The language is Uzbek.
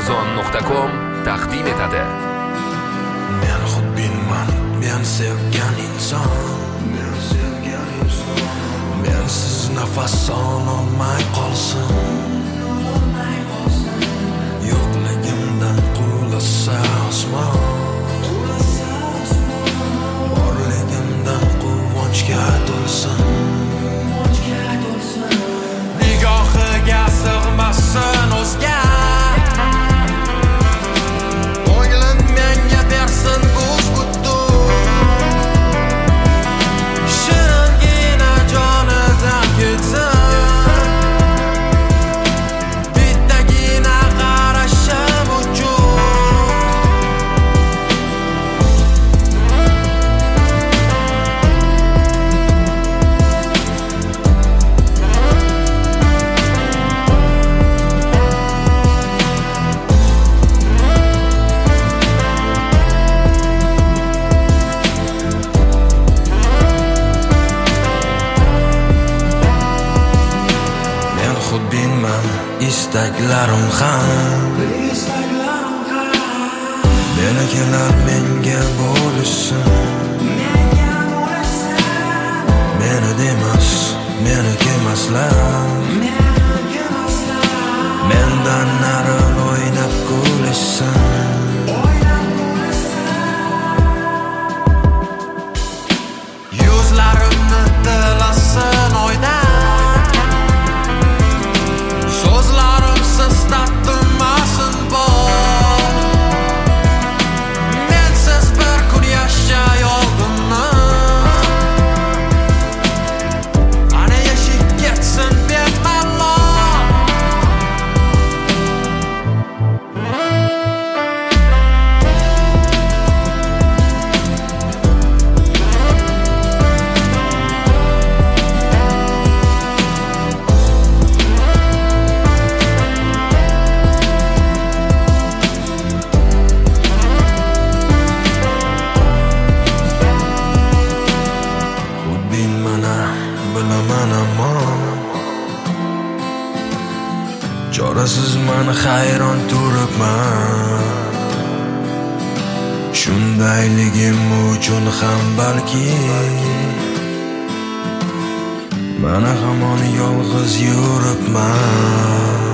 Amazon.com taqdim etadi. Men xudbinman, men sevgan inson. Mensiz nafas ololmay qolsin. Yo'qligimdan qulasa osmon, borligimdan quvonchga to'lsin. Nigohiga sig'masin o'zga, ko'nglim menga bersin buz-butun. Shiringina jonidan ketsin, bittagina qarashim uchun. Men xudbinman, istaklarim ham menikilar menga bo'lishsin. Meni demas, meniki emaslar. Mendan nari o'ynab kulishsin. Yuzlarimni tilasin oydan, so'zlarimsiz tatmasin bor. Mensiz bir kun yashay oldimmi? Ana yashib ketsin bemalol. Xudbinman, bilaman ammo chorasiz meni hayron turibman. Shundayligim uchun ham balki mana hamon yolg'iz yuribman.